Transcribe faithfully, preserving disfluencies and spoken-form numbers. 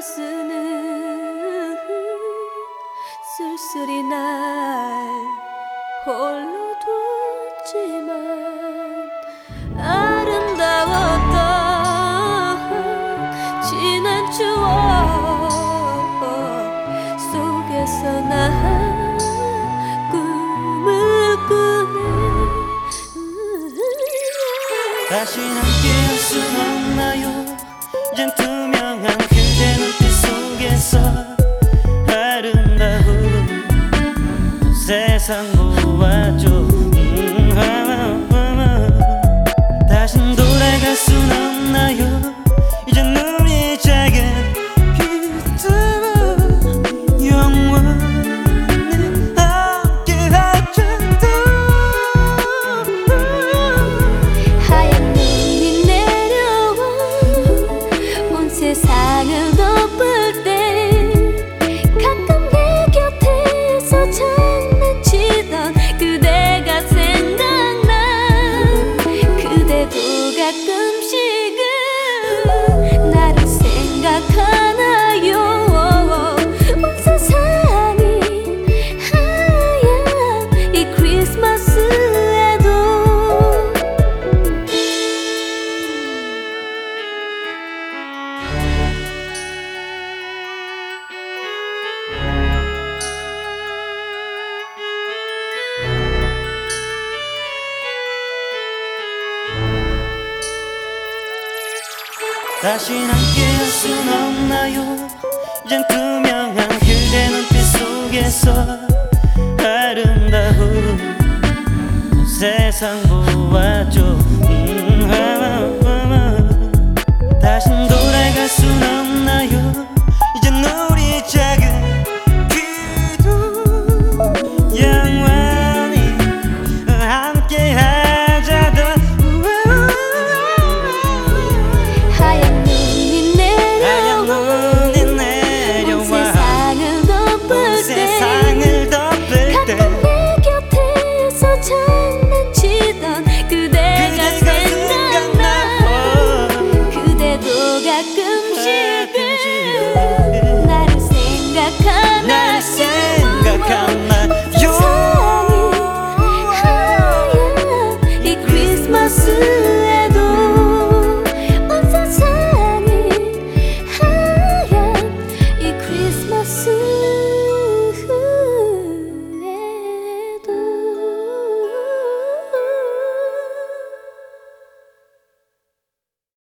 크리스마스는 쓸쓸히 날 홀로 뒀지만 아름다웠던 지난 추억 속에서 난 꿈을 꾸네. 다시 함께할 순 없나요? 이젠 투명한 그대 눈빛 속에서 아름다운 세상 보아줘. 음, 아, 아, 아. 다신 돌아갈 순 없나요? 이젠 눈이 작은 그대와 영원히 함께하자. 하얀 눈이 내려와 온 세상을 덮을 때 가끔 내 곁에서 장난치던 그대가 생각나. 그대도 가끔씩은 나를 생각하나요? 온 세상이 하얀 이 크리스마스에도. 다시 함께할 순 없나요? 이젠 투명한 그대 눈빛 속에서 아름다운 세상 보아줘.